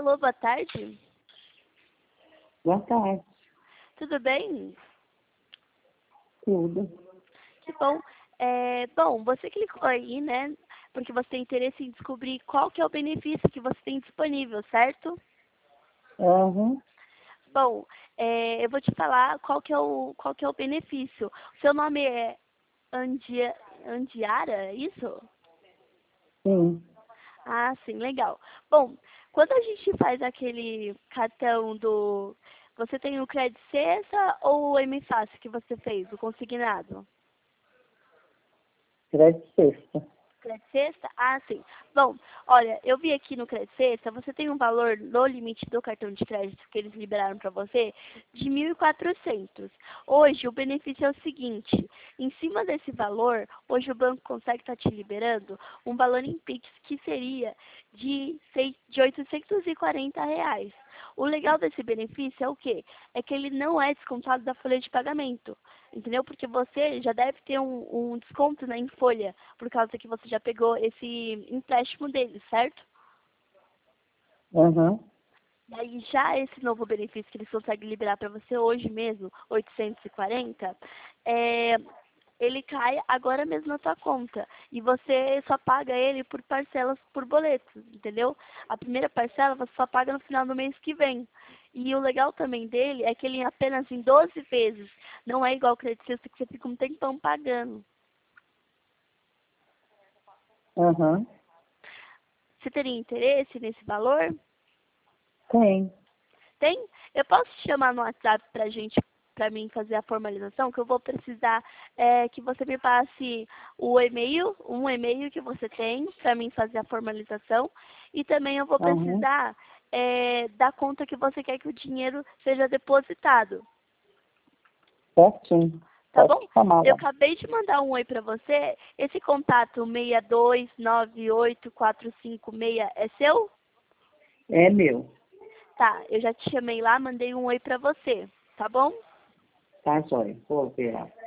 Alô, boa tarde. Boa tarde. Tudo bem? Tudo. Que bom. Bom, você clicou aí, né? Porque você tem interesse em descobrir qual que é o benefício que você tem disponível, certo? Uhum. Bom, eu vou te falar qual que é o benefício. O seu nome é Andiara, é isso? Sim. Ah, sim, legal. Bom, quando a gente faz aquele cartão do... Você tem o Credit Sexta ou o M-Fácil que você fez, o consignado? Crédito sexta. Credit Sexta? Ah, sim. Bom, olha, eu vi aqui no Credit Sexta, você tem um valor no limite do cartão de crédito que eles liberaram para você de 1.400. Hoje, o benefício é o seguinte, em cima desse valor, hoje o banco consegue estar te liberando um valor em Pix que seria de R$ 840. O legal desse benefício é o quê? É que ele não é descontado da folha de pagamento, entendeu? Porque você já deve ter um desconto, né, em folha, por causa que você já pegou esse empréstimo dele, certo? Uhum. E aí já esse novo benefício que eles conseguem liberar para você hoje mesmo, 840, é, ele cai agora mesmo na sua conta. E você só paga ele por parcelas, por boletos, entendeu? A primeira parcela você só paga no final do mês que vem. E o legal também dele é que ele é apenas em 12 vezes. Não é igual o Credit Sexta que você fica um tempão pagando. Uhum. Você teria interesse nesse valor? Tem. Tem? Eu posso te chamar no WhatsApp para mim fazer a formalização, que eu vou precisar que você me passe um e-mail que você tem para mim fazer a formalização, e também eu vou Uhum. precisar da conta que você quer que o dinheiro seja depositado, Certinho. tá Pode bom? chamar Eu lá. acabei de mandar um oi para você. Esse contato 6298456 é seu? É meu. Tá, eu já te chamei lá, mandei um oi para você, tá bom? Tá, joia. Vou ver lá.